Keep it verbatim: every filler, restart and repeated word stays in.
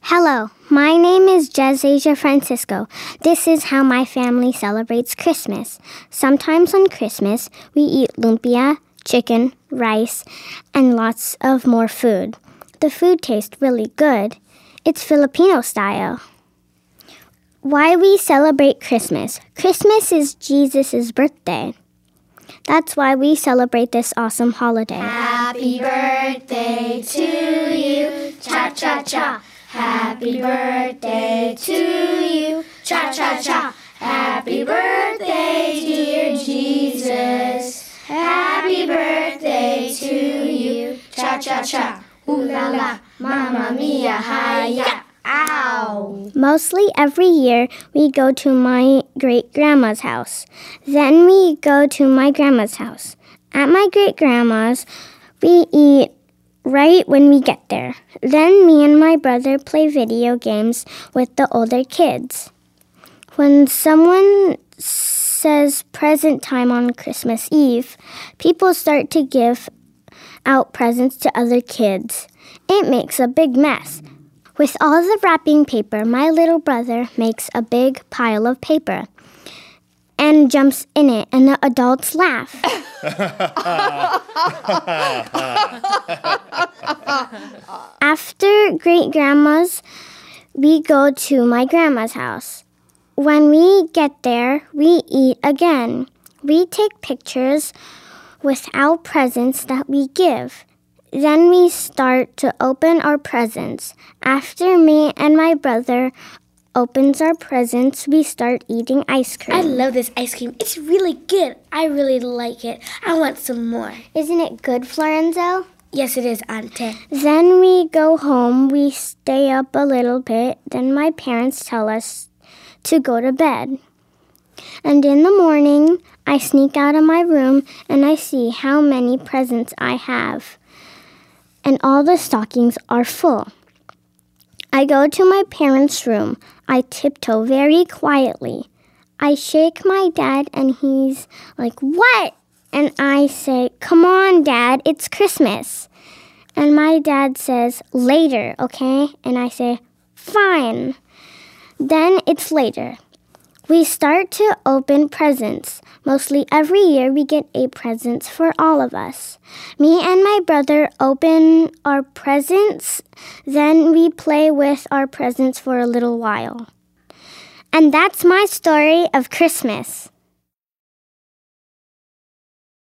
Hello, my name is Jezasia Francisco. This is how my family celebrates Christmas. Sometimes on Christmas, we eat lumpia, chicken, rice, and lots of more food. The food tastes really good. It's Filipino style. Why we celebrate Christmas. Christmas is Jesus' birthday. That's why we celebrate this awesome holiday. Happy birthday to you, cha-cha-cha. Happy birthday to you, cha-cha-cha. Happy birthday, dear Jesus. Happy birthday to you, cha-cha-cha. Ooh la la, mamma mia, hi-ya. Ow! Mostly every year, we go to my great-grandma's house. Then we go to my grandma's house. At my great-grandma's, we eat right when we get there. Then me and my brother play video games with the older kids. When someone says present time on Christmas Eve, people start to give out presents to other kids. It makes a big mess. With all the wrapping paper, my little brother makes a big pile of paper and jumps in it, and the adults laugh. After great-grandma's, we go to my grandma's house. When we get there, we eat again. We take pictures with our presents that we give. Then we start to open our presents. After me and my brother opens our presents, we start eating ice cream. I love this ice cream. It's really good. I really like it. I want some more. Isn't it good, Florenzo? Yes, it is, Auntie. Then we go home. We stay up a little bit. Then my parents tell us to go to bed. And in the morning, I sneak out of my room and I see how many presents I have. And all the stockings are full. I go to my parents' room. I tiptoe very quietly. I shake my dad and he's like, "What?" And I say, "Come on, Dad, it's Christmas." And my dad says, "Later, okay?" And I say, "Fine." Then it's later. We start to open presents. Mostly every year we get eight presents for all of us. Me and my brother open our presents, then we play with our presents for a little while. And that's my story of Christmas.